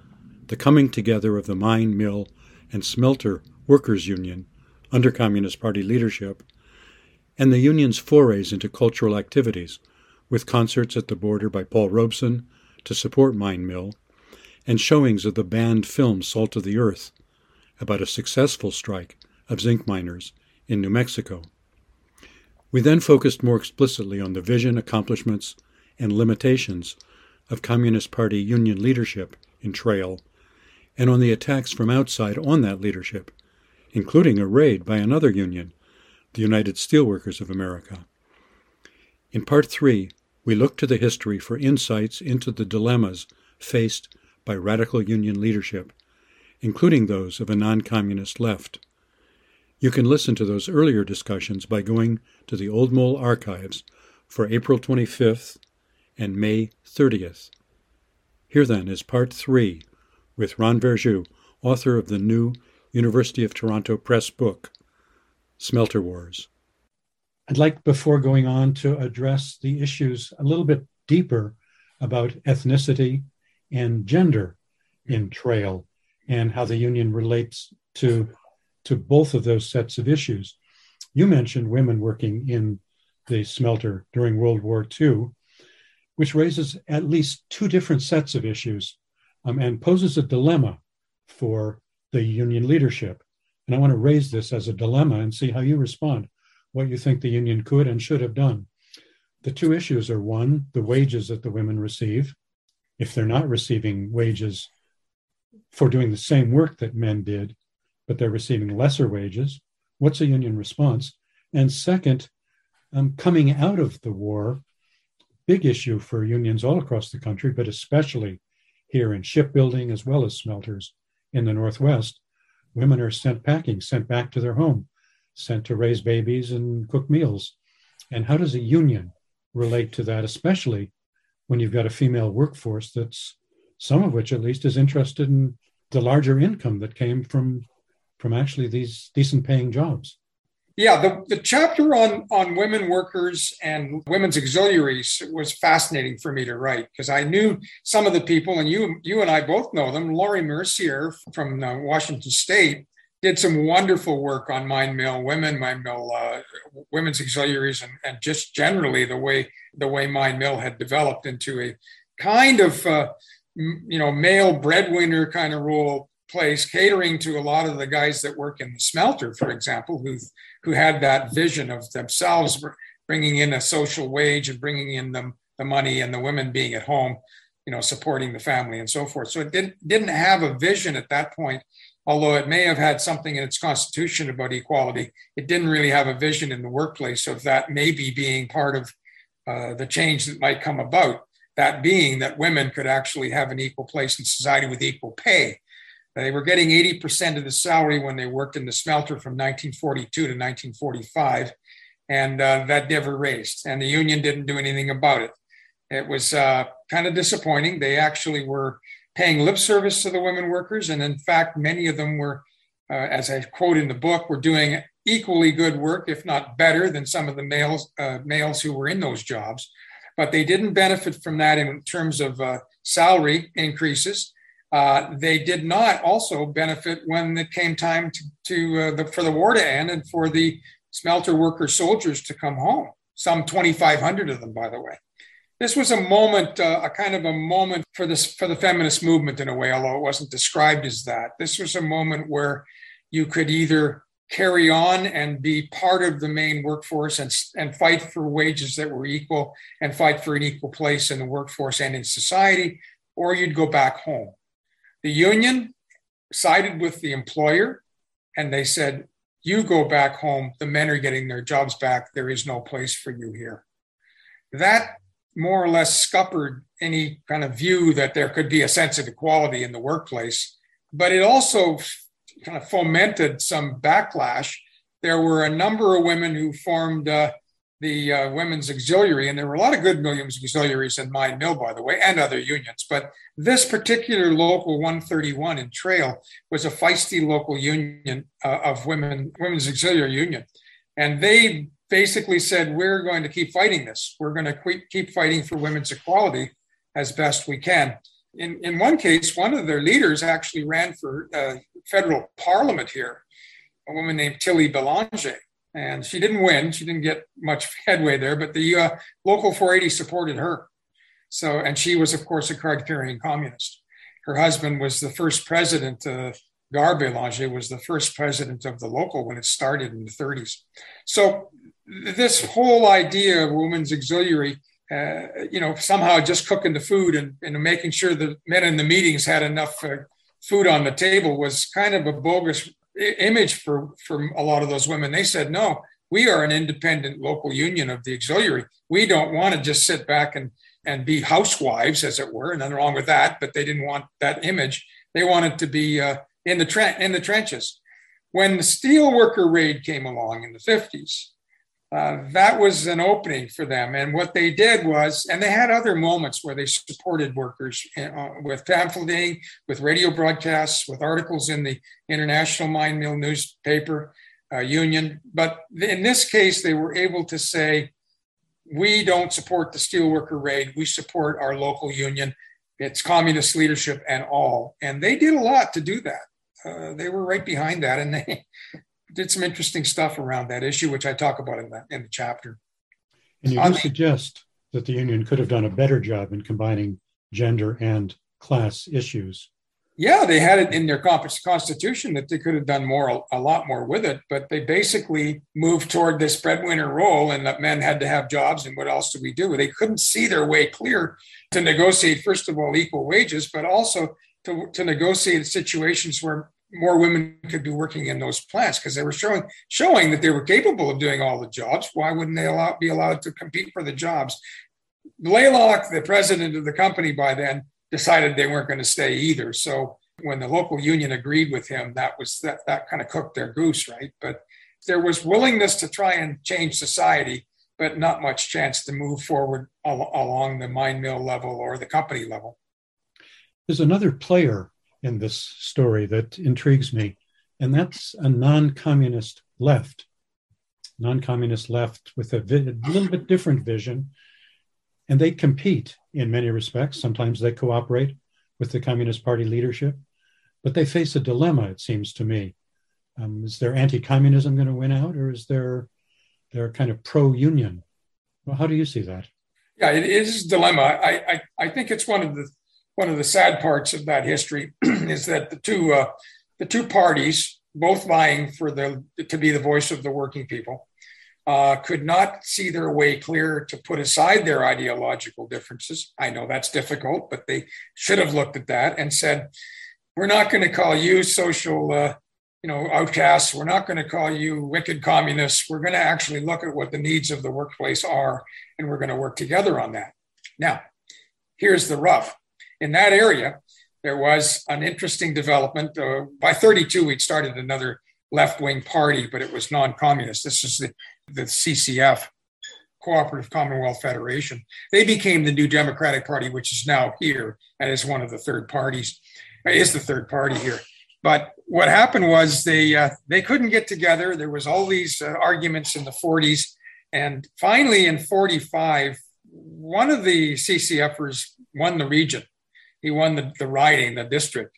the coming together of the mine, mill, and smelter workers' union under Communist Party leadership, and the union's forays into cultural activities, with concerts at the border by Paul Robeson to support Mine Mill, and showings of the banned film Salt of the Earth, about a successful strike of zinc miners in New Mexico. We then focused more explicitly on the vision, accomplishments, and limitations of Communist Party union leadership in Trail, and on the attacks from outside on that leadership, including a raid by another union, the United Steelworkers of America. In Part three, we look to the history for insights into the dilemmas faced by radical union leadership, including those of a non-communist left. You can listen to those earlier discussions by going to the Old Mole archives for April twenty-fifth and May thirtieth. Here then is Part three with Ron Verjus, author of the new University of Toronto Press book, Smelter Wars. I'd like, before going on, to address the issues a little bit deeper about ethnicity and gender in Trail and how the union relates to, to both of those sets of issues. You mentioned women working in the smelter during World War Two, which raises at least two different sets of issues um, and poses a dilemma for the union leadership. And I want to raise this as a dilemma and see how you respond, what you think the union could and should have done. The two issues are, one, the wages that the women receive. If they're not receiving wages for doing the same work that men did, but they're receiving lesser wages, what's a union response? And second, um, coming out of the war, big issue for unions all across the country, but especially here in shipbuilding as well as smelters in the Northwest, women are sent packing, sent back to their home, sent to raise babies and cook meals. And how does a union relate to that, especially when you've got a female workforce that's, some of which at least, is interested in the larger income that came from, from actually these decent paying jobs? Yeah, the, the chapter on, on women workers and women's auxiliaries was fascinating for me to write, because I knew some of the people, and you you and I both know them. Laurie Mercier from uh, Washington State did some wonderful work on Mine Mill, women, Mine Mill, uh, women's auxiliaries, and, and just generally the way the way Mine Mill had developed into a kind of, uh, you know, male breadwinner kind of role place, catering to a lot of the guys that work in the smelter, for example, who who had that vision of themselves bringing in a social wage and bringing in the, the money, and the women being at home, you know, supporting the family and so forth. So it didn't didn't have a vision at that point, although it may have had something in its constitution about equality. It didn't really have a vision in the workplace of that maybe being part of uh, the change that might come about, that being that women could actually have an equal place in society with equal pay. They were getting eighty percent of the salary when they worked in the smelter from nineteen forty-two to nineteen forty-five, and uh, that never raised, and the union didn't do anything about it. It was uh, kind of disappointing. They actually were paying lip service to the women workers, and in fact, many of them were, uh, as I quote in the book, were doing equally good work, if not better, than some of the males, uh, males who were in those jobs. But they didn't benefit from that in terms of uh, salary increases. Uh, they did not also benefit when it came time to, to uh, the, for the war to end and for the smelter worker soldiers to come home. Some twenty-five hundred of them, by the way. This was a moment, uh, a kind of a moment for this for the feminist movement in a way, although it wasn't described as that. This was a moment where you could either carry on and be part of the main workforce and, and fight for wages that were equal and fight for an equal place in the workforce and in society, or you'd go back home. The union sided with the employer, and they said, you go back home, the men are getting their jobs back, there is no place for you here. That more or less scuppered any kind of view that there could be a sense of equality in the workplace, but it also kind of fomented some backlash. There were a number of women who formed uh, the uh, Women's Auxiliary, and there were a lot of good women's auxiliaries in Mine Mill, by the way, and other unions. But this particular local one thirty-one in Trail was a feisty local union uh, of women, Women's Auxiliary Union. And they basically said, we're going to keep fighting this. We're going to keep fighting for women's equality as best we can. in, in one case, one of their leaders actually ran for uh, federal parliament here, a woman named Tilly Belanger. And she didn't win. She didn't get much headway there, but the uh, local four eighty supported her. So, and she was, of course, a card-carrying communist. Her husband was the first president, uh, Gar Belanger was the first president of the local when it started in the thirties. So this whole idea of women's auxiliary, uh, you know, somehow just cooking the food and, and making sure the men in the meetings had enough uh, food on the table was kind of a bogus image for, for a lot of those women. They said, no, we are an independent local union of the auxiliary. We don't want to just sit back and, and be housewives, as it were, and nothing wrong with that, but they didn't want that image. They wanted to be uh, in the tre- in the trenches. When the steelworker raid came along in the fifties, uh, that was an opening for them. And what they did was, and they had other moments where they supported workers uh, with pamphleting, with radio broadcasts, with articles in the International Mine Mill newspaper uh, union. But in this case, they were able to say, we don't support the steelworker raid. We support our local union, its communist leadership and all. And they did a lot to do that. Uh, they were right behind that, and they did some interesting stuff around that issue, which I talk about in the, in the chapter. And you do suggest that the union could have done a better job in combining gender and class issues. Yeah, they had it in their constitution that they could have done more, a lot more with it, but they basically moved toward this breadwinner role and that men had to have jobs, and what else do we do? They couldn't see their way clear to negotiate, first of all, equal wages, but also to, to negotiate situations where more women could be working in those plants, because they were showing showing that they were capable of doing all the jobs. Why wouldn't they allow, be allowed to compete for the jobs? Blaylock, the president of the company by then, decided they weren't going to stay either. So when the local union agreed with him, that was that, that kind of cooked their goose, right? But there was willingness to try and change society, but not much chance to move forward al- along the mine mill level or the company level. There's another player in this story that intrigues me, and that's a non-communist left. Non-communist left with a, vi- a little bit different vision, and they compete in many respects. Sometimes they cooperate with the Communist Party leadership, but they face a dilemma, it seems to me. Um, is their anti-communism going to win out, or is there their kind of pro-union? Well, how do you see that? Yeah, it is a dilemma. I, I, I think it's one of the one of the sad parts of that history is that the two uh, the two parties, both vying for the to be the voice of the working people, uh, could not see their way clear to put aside their ideological differences. I know that's difficult, but they should have looked at that and said, we're not going to call you social uh, you know, outcasts. We're not going to call you wicked communists. We're going to actually look at what the needs of the workplace are, and we're going to work together on that. Now, here's the rub. In that area, there was an interesting development. Uh, by thirty-two, we'd started another left-wing party, but it was non-communist. This is the, the C C F, Cooperative Commonwealth Federation. They became the New Democratic Party, which is now here and is one of the third parties, is the third party here. But what happened was they uh, they couldn't get together. There was all these uh, arguments in the forties. And finally in forty-five, one of the C CFers won the region. He won the, the riding, the district.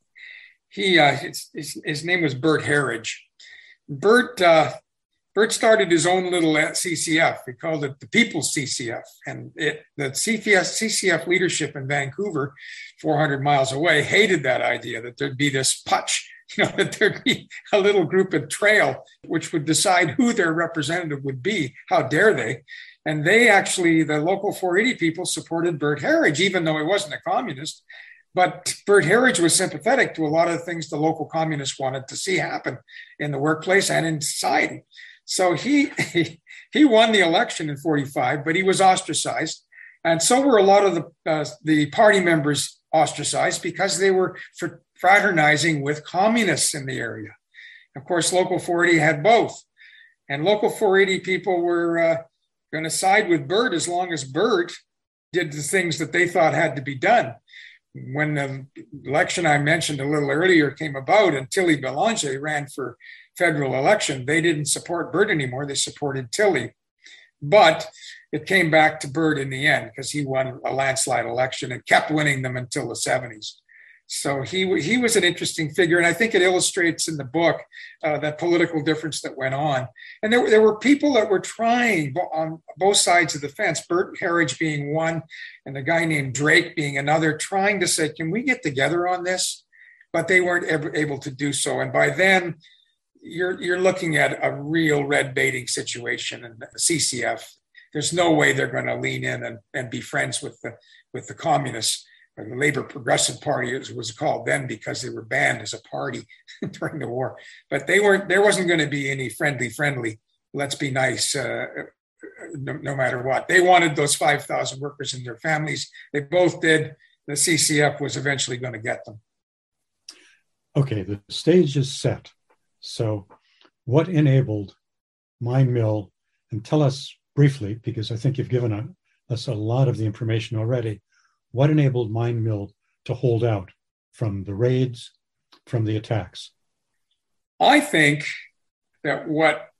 He uh, his, his, his name was Bert Harridge. Bert uh, Bert started his own little C C F. He called it the People's C C F. And it, the C C F leadership in Vancouver, four hundred miles away, hated that idea that there'd be this putsch, you know, that there'd be a little group at Trail which would decide who their representative would be. How dare they? And they actually, the local four eighty people supported Bert Harridge, even though he wasn't a communist. But Bert Harridge was sympathetic to a lot of the things the local communists wanted to see happen in the workplace and in society. So he, he, he won the election in forty-five, but he was ostracized. And so were a lot of the, uh, the party members ostracized because they were fraternizing with communists in the area. Of course, Local four eighty had both. And Local four eighty people were uh, going to side with Bert as long as Bert did the things that they thought had to be done. When the election I mentioned a little earlier came about and Tilly Belanger ran for federal election, they didn't support Bert anymore. They supported Tilly. But it came back to Byrd in the end because he won a landslide election and kept winning them until the seventies. So he he was an interesting figure, and I think it illustrates in the book uh, that political difference that went on. And there, there were people that were trying on both sides of the fence, Bert Harridge being one, and a guy named Drake being another, trying to say, can we get together on this? But they weren't ever able to do so. And by then, you're you're looking at a real red baiting situation in the C C F. There's no way they're going to lean in and, and be friends with the with the communists. The Labor Progressive Party, as it was called then, because they were banned as a party during the war. But they weren't. There wasn't going to be any friendly, friendly. Let's be nice, uh, no, no matter what. They wanted those five thousand workers and their families. They both did. The C C F was eventually going to get them. Okay, the stage is set. So, what enabled Mine Mill? And tell us briefly, because I think you've given a, us a lot of the information already. What enabled Mine Mill to hold out from the raids, from the attacks? I think that what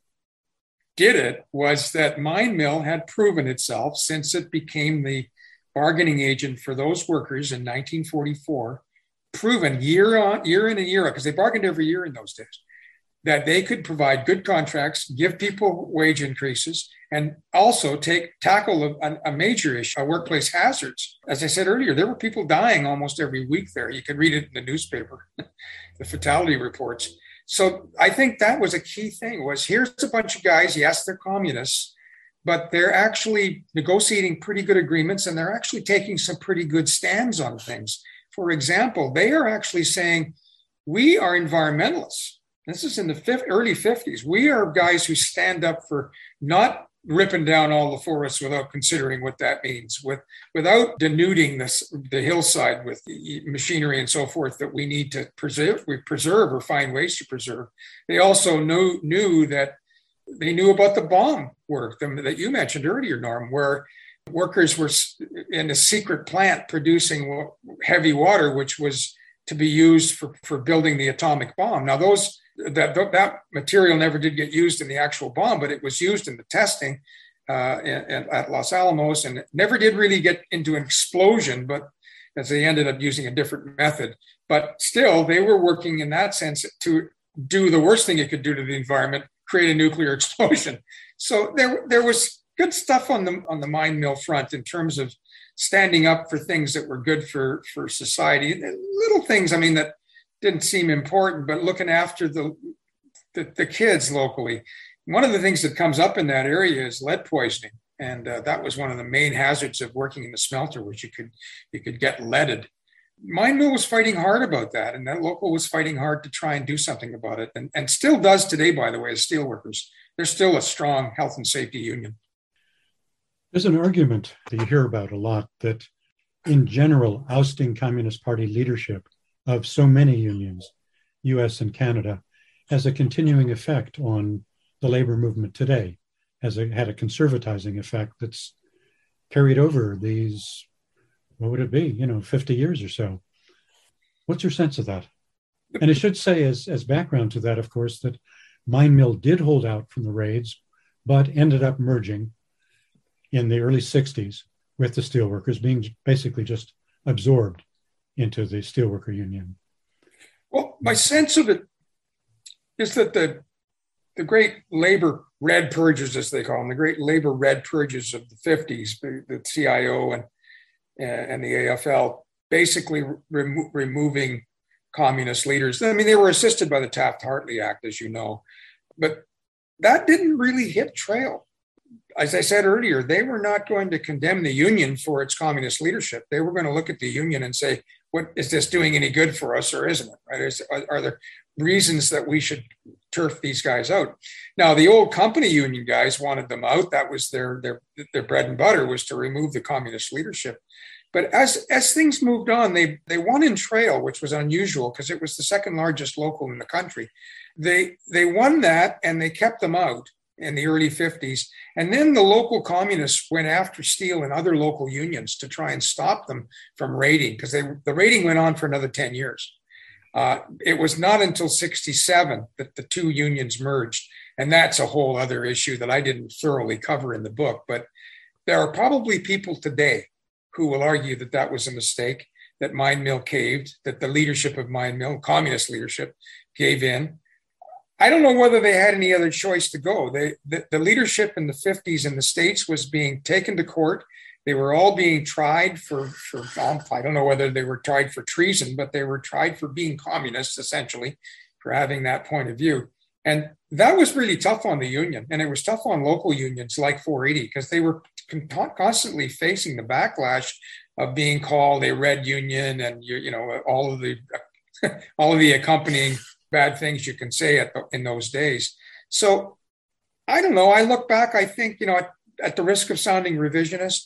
did it was that Mine Mill had proven itself since it became the bargaining agent for those workers in nineteen forty-four, proven year on year in and year out, because they bargained every year in those days, that they could provide good contracts, give people wage increases, and also take tackle a, a major issue, workplace hazards. As I said earlier, there were people dying almost every week there. You could read it in the newspaper, the fatality reports. So I think that was a key thing, was here's a bunch of guys, yes, they're communists, but they're actually negotiating pretty good agreements, and they're actually taking some pretty good stands on things. For example, they are actually saying, we are environmentalists. This is in the early fifties. We are guys who stand up for not ripping down all the forests without considering what that means, with without denuding this, the hillside with the machinery and so forth that we need to preserve, we preserve or find ways to preserve. They also knew, knew that they knew about the bomb work that you mentioned earlier, Norm, where workers were in a secret plant producing heavy water, which was to be used for, for building the atomic bomb. Now, those that that material never did get used in the actual bomb, but it was used in the testing uh, and, at Los Alamos, and it never did really get into an explosion, but as they ended up using a different method. But still, they were working in that sense to do the worst thing it could do to the environment, create a nuclear explosion. So there, there was good stuff on the on the Mine Mill front in terms of standing up for things that were good for, for society. Little things, I mean, that didn't seem important, but looking after the, the, the kids locally. One of the things that comes up in that area is lead poisoning. And uh, that was one of the main hazards of working in the smelter, which you could you could get leaded. Mine Mill was fighting hard about that, and that local was fighting hard to try and do something about it, and, and still does today, by the way, as steelworkers. They're still a strong health and safety union. There's an argument that you hear about a lot that, in general, ousting Communist Party leadership of so many unions, U S and Canada, has a continuing effect on the labor movement today, has a, had a conservatizing effect that's carried over these, what would it be, you know, fifty years or so. What's your sense of that? And I should say, as, as background to that, of course, that Mine Mill did hold out from the raids, but ended up merging in the early sixties with the steelworkers, being basically just absorbed into the Steelworker Union. Well, my sense of it is that the the great labor red purges, as they call them, the great labor red purges of the fifties, the, the C I O and and the A F L, basically remo- removing communist leaders. I mean, they were assisted by the Taft-Hartley Act, as you know, but that didn't really hit trail. As I said earlier, they were not going to condemn the union for its communist leadership. They were going to look at the union and say, what is this doing any good for us, or isn't it? Right? Is, are, are there reasons that we should turf these guys out? Now, the old company union guys wanted them out. That was their their their bread and butter, was to remove the communist leadership. But as as things moved on, they they won in trail, which was unusual because it was the second largest local in the country. They they won that, and they kept them out in the early fifties. And then the local communists went after steel and other local unions to try and stop them from raiding, because they the raiding went on for another ten years. Uh, it was not until sixty-seven that the two unions merged. And that's a whole other issue that I didn't thoroughly cover in the book. But there are probably people today who will argue that that was a mistake, that Mine Mill caved, that the leadership of Mine Mill, communist leadership, gave in. I don't know whether they had any other choice to go. They, the, the leadership in the fifties in the States was being taken to court. They were all being tried for, for um, I don't know whether they were tried for treason, but they were tried for being communists, essentially, for having that point of view. And that was really tough on the union. And it was tough on local unions like four eighty, because they were con- constantly facing the backlash of being called a red union and, you, you know, all of the all of the accompanying bad things you can say at the, in those days. So I don't know. I look back, I think, you know, at, at the risk of sounding revisionist,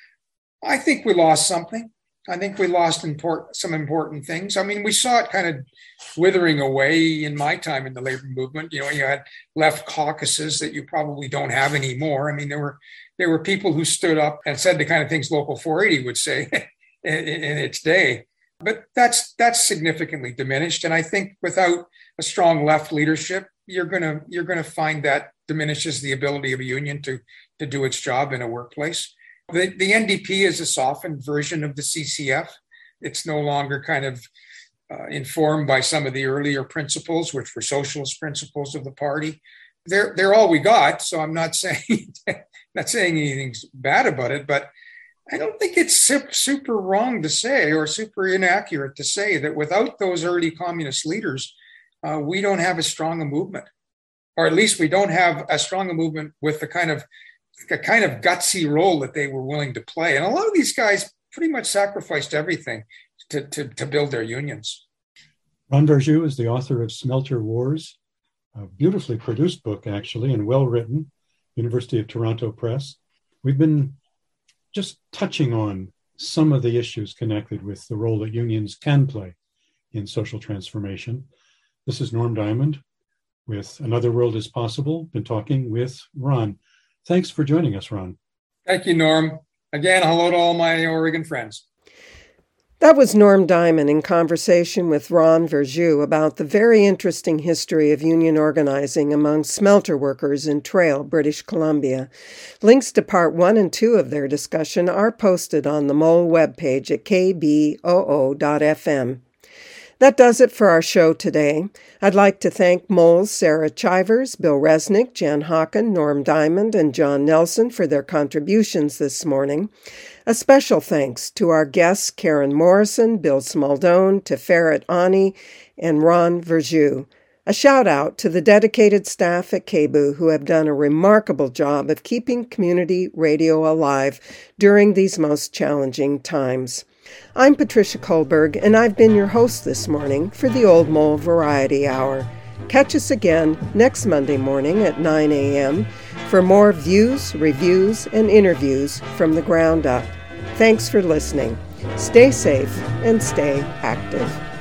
I think we lost something. I think we lost import, some important things. I mean, we saw it kind of withering away in my time in the labor movement. You know, you had left caucuses that you probably don't have anymore. I mean, there were there were people who stood up and said the kind of things Local four eighty would say in, in its day. But that's that's significantly diminished. And I think without a strong left leadership, you're gonna you're gonna find that diminishes the ability of a union to to do its job in a workplace. The, the N D P is a softened version of the C C F. It's no longer kind of uh, informed by some of the earlier principles, which were socialist principles of the party. They're they're all we got. So I'm not saying not saying anything bad about it, but I don't think it's super wrong to say or super inaccurate to say that without those early communist leaders, uh, we don't have as strong a movement, or at least we don't have as strong a movement with the kind of a kind of gutsy role that they were willing to play. And a lot of these guys pretty much sacrificed everything to, to, to build their unions. Ron Verjus is the author of Smelter Wars, a beautifully produced book, actually, and well-written, University of Toronto Press. We've been just touching on some of the issues connected with the role that unions can play in social transformation. This is Norm Diamond with Another World is Possible. Been talking with Ron. Thanks for joining us, Ron. Thank you, Norm. Again, hello to all my Oregon friends. That was Norm Diamond in conversation with Ron Verjus about the very interesting history of union organizing among smelter workers in Trail, British Columbia. Links to part one and two of their discussion are posted on the Mole webpage at k b o o dot f m. That does it for our show today. I'd like to thank Mole's Sarah Chivers, Bill Resnick, Jan Hawken, Norm Diamond, and John Nelson for their contributions this morning. A special thanks to our guests Karen Morrison, Bill Smaldone, Teferet Ani, and Ron Verjus. A shout out to the dedicated staff at K B U who have done a remarkable job of keeping community radio alive during these most challenging times. I'm Patricia Kohlberg, and I've been your host this morning for the Old Mole Variety Hour. Catch us again next Monday morning at nine a.m. for more views, reviews, and interviews from the ground up. Thanks for listening. Stay safe and stay active.